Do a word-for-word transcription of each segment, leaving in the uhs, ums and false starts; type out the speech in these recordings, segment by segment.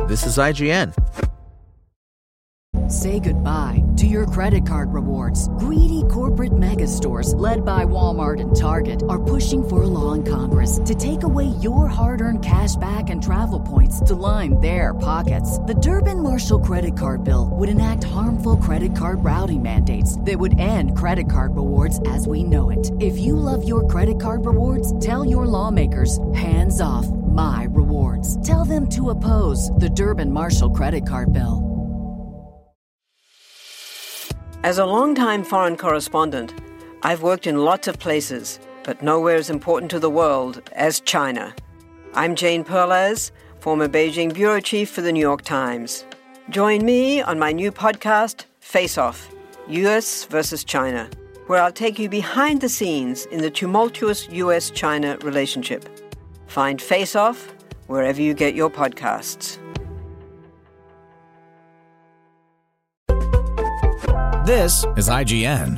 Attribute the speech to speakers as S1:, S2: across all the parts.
S1: This is I G N.
S2: Say goodbye to your credit card rewards. Greedy corporate mega stores, led by Walmart and Target, are pushing for a law in Congress to take away your hard-earned cash back and travel points to line their pockets. The Durbin-Marshall credit card bill would enact harmful credit card routing mandates that would end credit card rewards as we know it. If you love your credit card rewards, tell your lawmakers, hands off my rewards. Tell them to oppose the Durbin-Marshall credit card bill.
S3: As a longtime foreign correspondent, I've worked in lots of places, but nowhere as important to the world as China. I'm Jane Perlez, former Beijing bureau chief for the New York Times. Join me on my new podcast, Face Off, U S versus China, where I'll take you behind the scenes in the tumultuous U S China relationship. Find Face Off wherever you get your podcasts.
S4: This is I G N.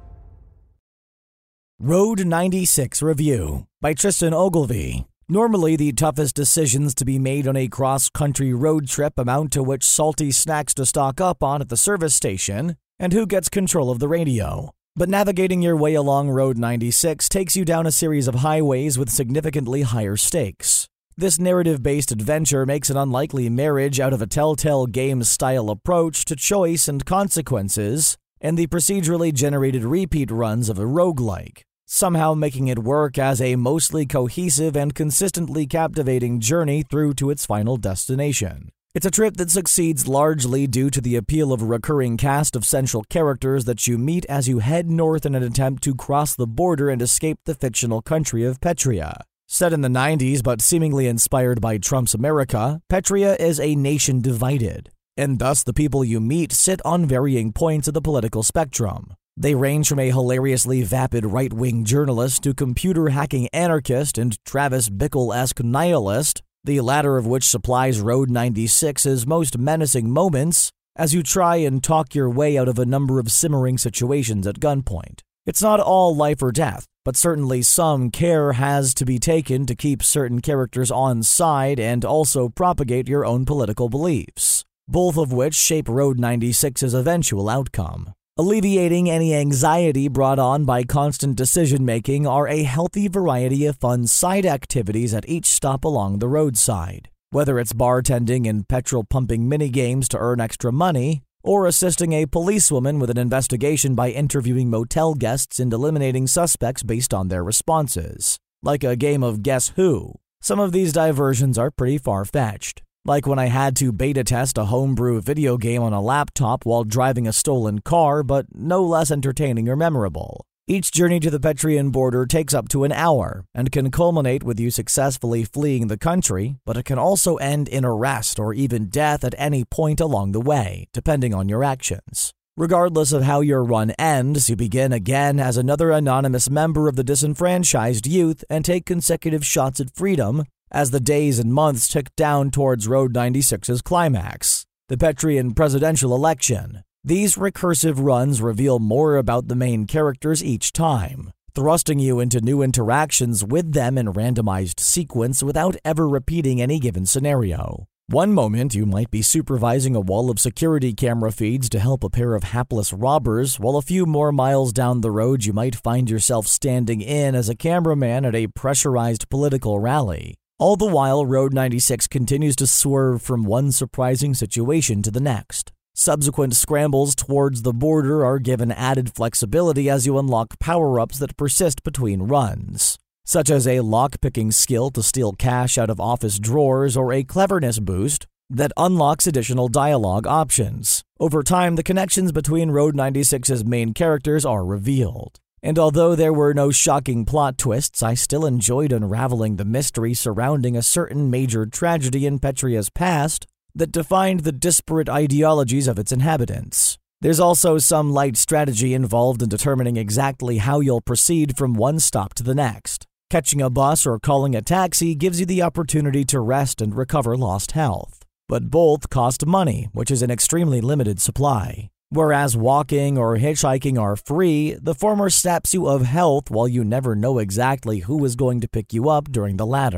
S4: Road ninety-six Review by Tristan Ogilvie. Normally, the toughest decisions to be made on a cross-country road trip amount to which salty snacks to stock up on at the service station and who gets control of the radio. But navigating your way along Road ninety-six takes you down a series of highways with significantly higher stakes. This narrative-based adventure makes an unlikely marriage out of a Telltale Games-style approach to choice and consequences and the procedurally generated repeat runs of a roguelike, somehow making it work as a mostly cohesive and consistently captivating journey through to its final destination. It's a trip that succeeds largely due to the appeal of a recurring cast of central characters that you meet as you head north in an attempt to cross the border and escape the fictional country of Petria. Set in the nineties but seemingly inspired by Trump's America, Petria is a nation divided, and thus the people you meet sit on varying points of the political spectrum. They range from a hilariously vapid right-wing journalist to computer hacking anarchist and Travis Bickle-esque nihilist, the latter of which supplies Road ninety-six's most menacing moments as you try and talk your way out of a number of simmering situations at gunpoint. It's not all life or death, but certainly some care has to be taken to keep certain characters on side and also propagate your own political beliefs, both of which shape Road ninety-six's eventual outcome. Alleviating any anxiety brought on by constant decision-making are a healthy variety of fun side activities at each stop along the roadside, whether it's bartending and petrol-pumping minigames to earn extra money, or assisting a policewoman with an investigation by interviewing motel guests and eliminating suspects based on their responses. Like a game of Guess Who, some of these diversions are pretty far-fetched. Like when I had to beta test a homebrew video game on a laptop while driving a stolen car, but no less entertaining or memorable. Each journey to the Petrian border takes up to an hour and can culminate with you successfully fleeing the country, but it can also end in arrest or even death at any point along the way, depending on your actions. Regardless of how your run ends, you begin again as another anonymous member of the disenfranchised youth and take consecutive shots at freedom as the days and months tick down towards Road ninety-six's climax, the Petrian presidential election. These recursive runs reveal more about the main characters each time, thrusting you into new interactions with them in randomized sequence without ever repeating any given scenario. One moment you might be supervising a wall of security camera feeds to help a pair of hapless robbers, while a few more miles down the road you might find yourself standing in as a cameraman at a pressurized political rally. All the while, Road ninety-six continues to swerve from one surprising situation to the next. Subsequent scrambles towards the border are given added flexibility as you unlock power-ups that persist between runs, such as a lock-picking skill to steal cash out of office drawers or a cleverness boost that unlocks additional dialogue options. Over time, the connections between Road ninety-six's main characters are revealed. And although there were no shocking plot twists, I still enjoyed unraveling the mystery surrounding a certain major tragedy in Petria's past that defined the disparate ideologies of its inhabitants. There's also some light strategy involved in determining exactly how you'll proceed from one stop to the next. Catching a bus or calling a taxi gives you the opportunity to rest and recover lost health. But both cost money, which is an extremely limited supply. Whereas walking or hitchhiking are free, the former saps you of health while you never know exactly who is going to pick you up during the latter.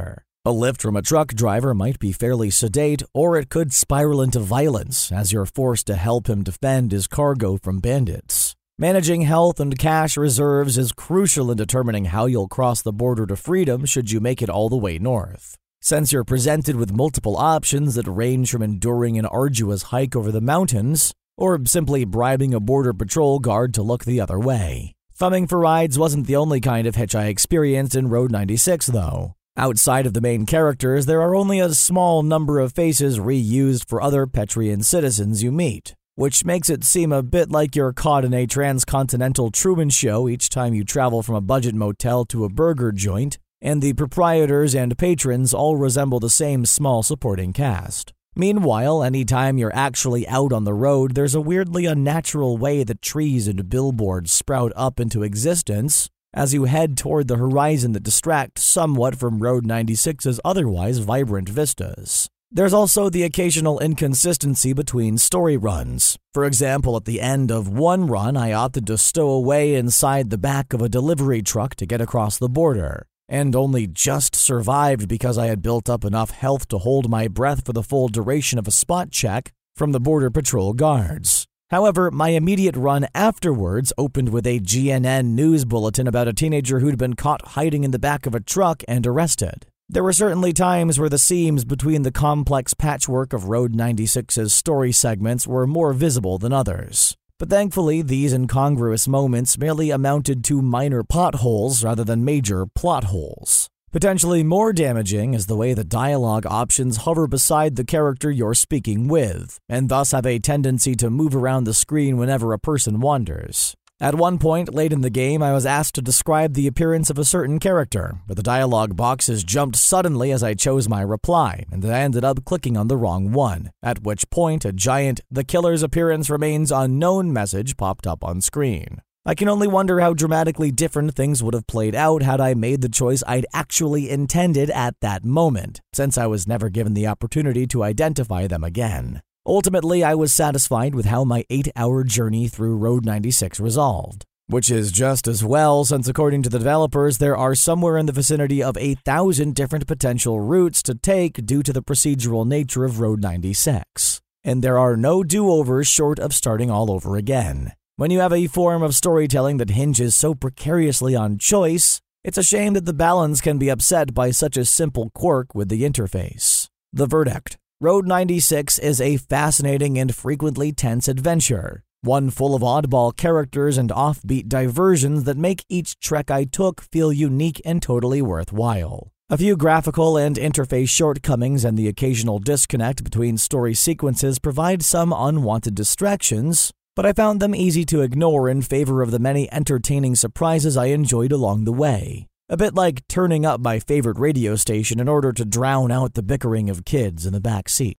S4: A lift from a truck driver might be fairly sedate, or it could spiral into violence as you're forced to help him defend his cargo from bandits. Managing health and cash reserves is crucial in determining how you'll cross the border to freedom should you make it all the way north. Since you're presented with multiple options that range from enduring an arduous hike over the mountains, or simply bribing a border patrol guard to look the other way. Thumbing for rides wasn't the only kind of hitch I experienced in Road ninety-six, though. Outside of the main characters, there are only a small number of faces reused for other Petrian citizens you meet, which makes it seem a bit like you're caught in a transcontinental Truman Show each time you travel from a budget motel to a burger joint, and the proprietors and patrons all resemble the same small supporting cast. Meanwhile, anytime you're actually out on the road, there's a weirdly unnatural way that trees and billboards sprout up into existence as you head toward the horizon that distract somewhat from Road ninety-six's otherwise vibrant vistas. There's also the occasional inconsistency between story runs. For example, at the end of one run, I opted to stow away inside the back of a delivery truck to get across the border, and only just survived because I had built up enough health to hold my breath for the full duration of a spot check from the Border Patrol guards. However, my immediate run afterwards opened with a G N N news bulletin about a teenager who'd been caught hiding in the back of a truck and arrested. There were certainly times where the seams between the complex patchwork of Road ninety-six's story segments were more visible than others. But thankfully, these incongruous moments merely amounted to minor potholes rather than major plot holes. Potentially more damaging is the way the dialogue options hover beside the character you're speaking with, and thus have a tendency to move around the screen whenever a person wanders. At one point late in the game, I was asked to describe the appearance of a certain character, but the dialogue boxes jumped suddenly as I chose my reply, and I ended up clicking on the wrong one, at which point a giant "The killer's appearance remains unknown" message popped up on screen. I can only wonder how dramatically different things would have played out had I made the choice I'd actually intended at that moment, since I was never given the opportunity to identify them again. Ultimately, I was satisfied with how my eight-hour journey through Road ninety-six resolved, which is just as well since according to the developers, there are somewhere in the vicinity of a thousand different potential routes to take due to the procedural nature of Road ninety-six. And there are no do-overs short of starting all over again. When you have a form of storytelling that hinges so precariously on choice, it's a shame that the balance can be upset by such a simple quirk with the interface. The verdict: Road ninety-six is a fascinating and frequently tense adventure, one full of oddball characters and offbeat diversions that make each trek I took feel unique and totally worthwhile. A few graphical and interface shortcomings and the occasional disconnect between story sequences provide some unwanted distractions, but I found them easy to ignore in favor of the many entertaining surprises I enjoyed along the way. A bit like turning up my favorite radio station in order to drown out the bickering of kids in the back seat.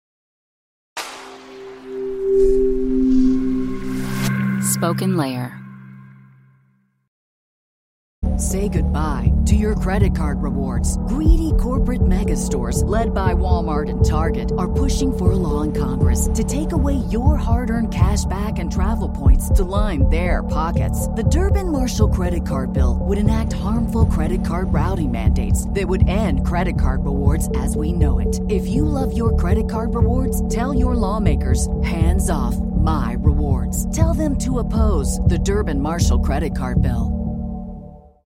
S1: Spoken Layer.
S2: Say goodbye to your credit card rewards. Greedy corporate mega stores, led by Walmart and Target, are pushing for a law in Congress to take away your hard-earned cash back and travel points to line their pockets. The Durbin-Marshall credit card bill would enact harmful credit card routing mandates that would end credit card rewards as we know it. If you love your credit card rewards, tell your lawmakers, hands off my rewards. Tell them to oppose the Durbin-Marshall credit card bill.